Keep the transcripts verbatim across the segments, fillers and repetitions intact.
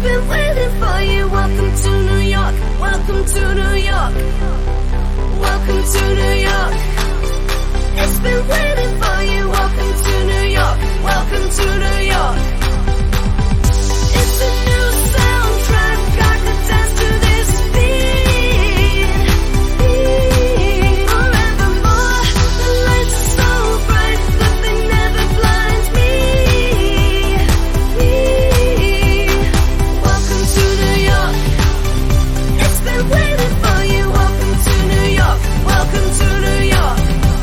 been waiting for you. Welcome to New York, welcome to New York, welcome to New York. It's been waiting for you. Welcome to New York, welcome to New York. It's a new soundtrack, I could dance to this beat, beat. Forevermore, the lights are so bright that they never blind me, me. Welcome to New York. It's been waiting for you. Welcome to New York, welcome to New York.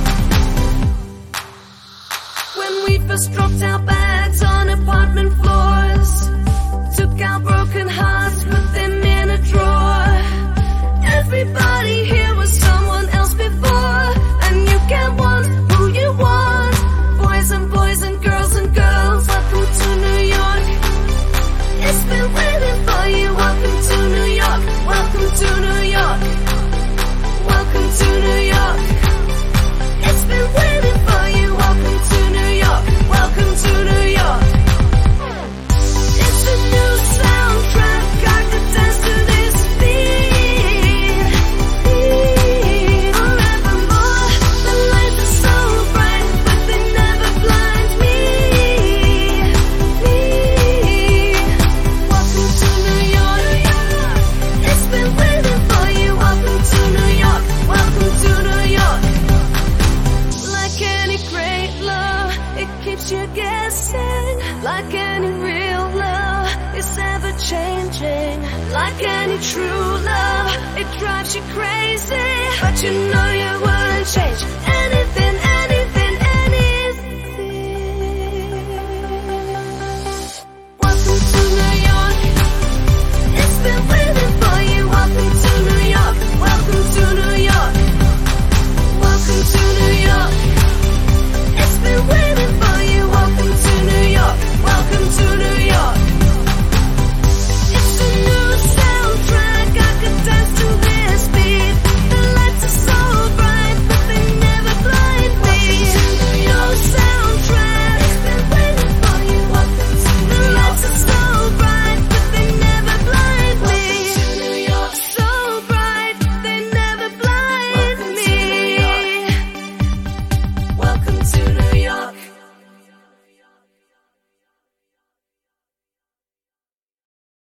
When we first dropped our bags on apartment floors, took our broken hearts, put them in a drawer. Everybody here was someone else before, and you can want who you want. Boys and boys and girls and girls, welcome to New York. It's been waiting for you. Welcome to New York, welcome to New York, welcome to New York. It's been waiting for you. Welcome to New York, welcome to New York. It's a new soundtrack, I could dance to this beat, beat. Forevermore, the lights are so bright, but they never blind me, me. Welcome to New York. It's been waiting for you. Welcome to New York, welcome to New York. Like any great love, it keeps you guessing. Like any real love, it's ever changing. Like any true love, it drives you crazy, but you know you wouldn't change any